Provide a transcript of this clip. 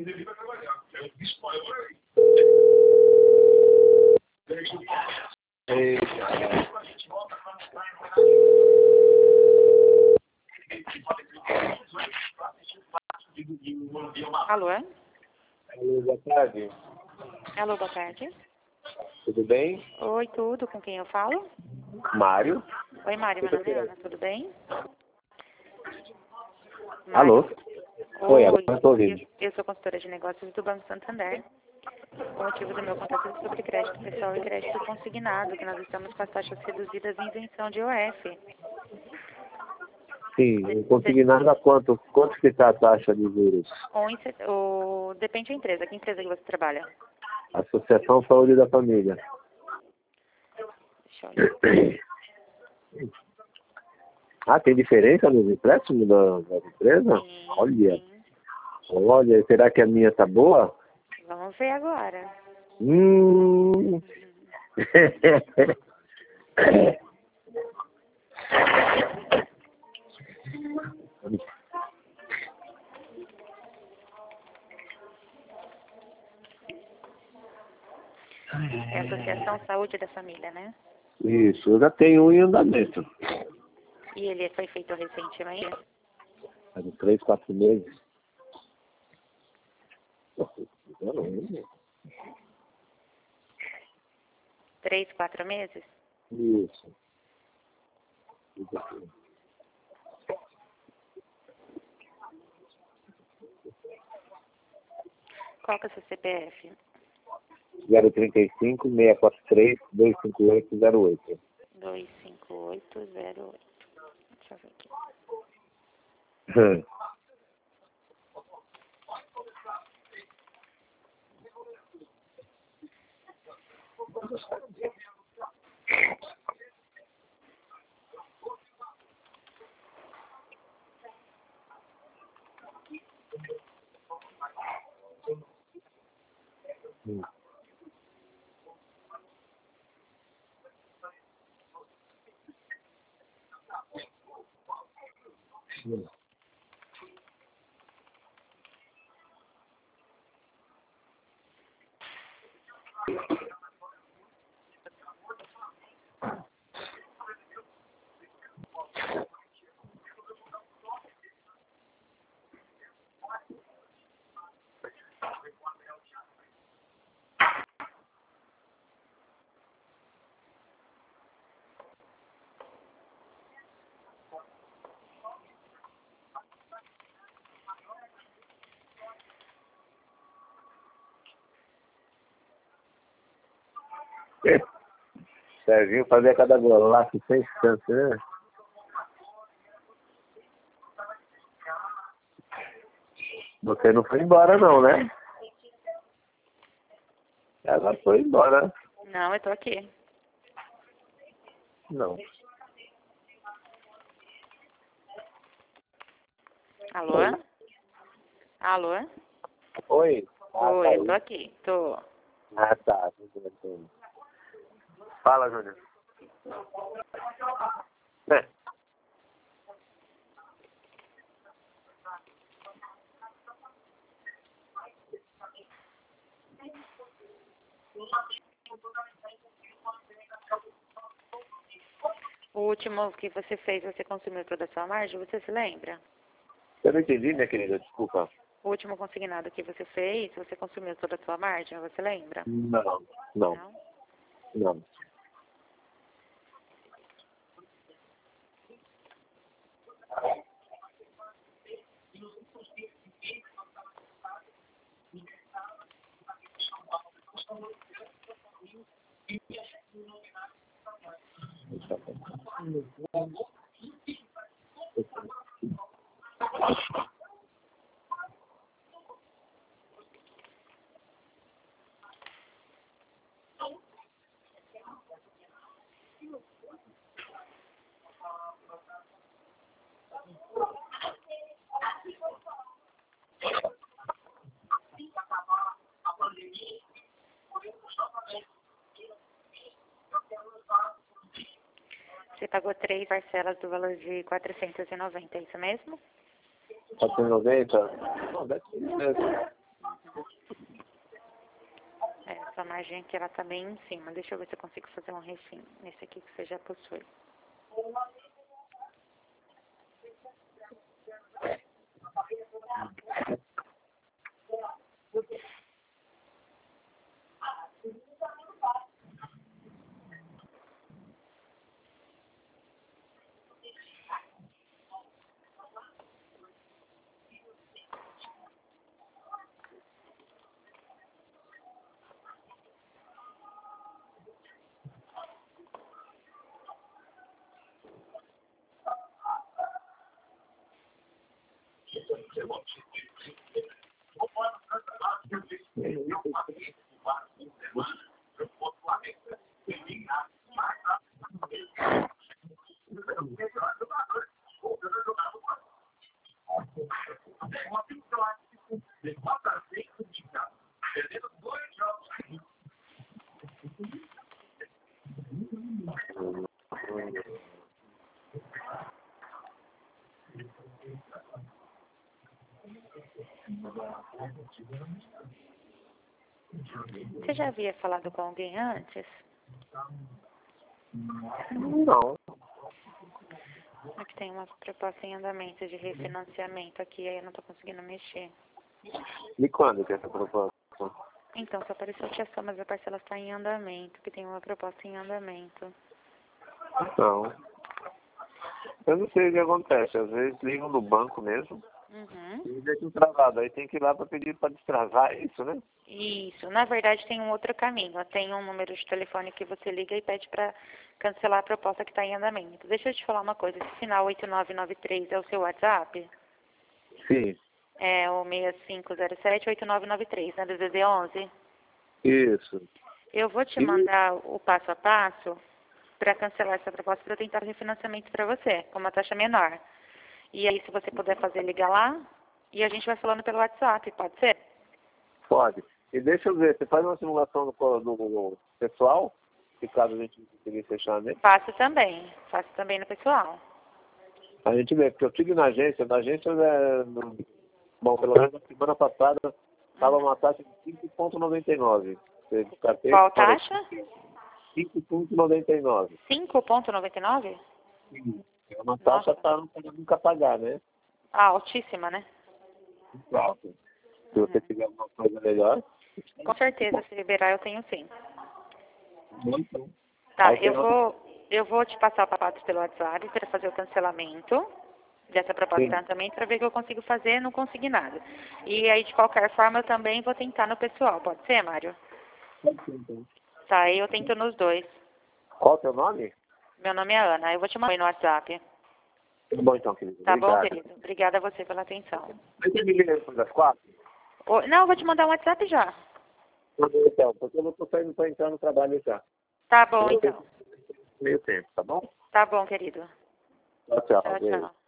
Alô? Alô, boa tarde. Alô, boa tarde. Tudo bem? Oi, tudo. Com quem eu falo? Mário? Oi, Mário. Meu nome é Ana. Tudo bem? Alô? Oi, agora estou ouvindo. Eu sou consultora de negócios do Banco Santander. O motivo do meu contato é sobre crédito pessoal e crédito consignado, que nós estamos com as taxas reduzidas em isenção de IOF. Sim, consignado a quanto? Quanto que está a taxa de juros? Depende da empresa. Que empresa que você trabalha? Associação Saúde da Família. Deixa eu olhar. Ah, tem diferença nos empréstimos da empresa? Sim, Olha. sim. Olha, será que a minha tá boa? Vamos ver agora. É a Associação Saúde da Família, né? Isso, eu já tenho um em andamento. E ele foi feito recentemente? Faz uns 3, 4 meses. 3, 4 meses? Isso. Qual que é o seu CPF? 035 643 25808. 25808. Deixa eu ver aqui. Serginho fazia cada golaço sem chance, né? Você não foi embora não, né? Ela foi embora. Não, eu tô aqui. Não. Alô? Alô? Oi? Oi, eu tô aqui. Tô. Ah, tá. Fala, Júnior. É. O último que você fez, você consumiu toda a sua margem? Você se lembra? Eu não entendi, minha querida, desculpa. O último consignado que você fez, você consumiu toda a sua margem? Você lembra? Não. Não. Não. Você pagou 3 parcelas do valor de 490, é isso mesmo? 490? Não, deve ser mesmo. Essa margem aqui, ela tá bem em cima. Deixa eu ver se eu consigo fazer um refim nesse aqui que você já possui. Você já havia falado com alguém antes? Não. Aqui tem uma proposta em andamento de refinanciamento aqui, aí eu não tô conseguindo mexer. E quando que é essa proposta? Então, só apareceu que a soma da parcela está em andamento, que tem uma proposta em andamento. Não. Eu não sei o que acontece. Às vezes ligam no banco mesmo e deixam travado. Aí tem que ir lá para pedir para destravar, é isso, né? Isso. Na verdade, tem um outro caminho. Tem um número de telefone que você liga e pede para cancelar a proposta que está em andamento. Deixa eu te falar uma coisa. Esse final 8993 é o seu WhatsApp? Sim. É o 6507-8993, né? Do DD11? Isso. Eu vou te mandar o passo a passo para cancelar essa proposta para eu tentar refinanciamento para você, com uma taxa menor. E aí, se você puder fazer, liga lá e a gente vai falando pelo WhatsApp, pode ser? Pode. E deixa eu ver, você faz uma simulação do pessoal? Se caso a gente não conseguir fechar, né? Faço também no pessoal. A gente vê, porque eu tive na agência bom, pelo menos na semana passada, estava uma taxa de 5,99. Qual taxa? 5,99. 5,99? Sim. É uma taxa para nunca pagar, né? Ah, altíssima, né? Exato. Se você tiver alguma coisa melhor. Com certeza, se liberar eu tenho sim. Então. Tá, Aí eu vou te passar o papato pelo WhatsApp para fazer o cancelamento dessa proposta de tratamento para ver o que eu consigo fazer, não consegui nada. E aí, de qualquer forma, eu também vou tentar no pessoal. Pode ser, Mário? então. Tá, eu tento nos dois. Qual o teu nome? Meu nome é Ana, eu vou te mandar aí no WhatsApp. Tá bom então, querido. Tá Obrigado. bom, querido? Obrigada a você pela atenção. Você me liga depois das 4? Não, eu vou te mandar um WhatsApp já. Então, porque eu estou saindo para entrar no trabalho já. Tá bom, então. Meio tempo, tá bom? Tá bom, querido. Tchau, tchau. Tchau, Beijo. tchau.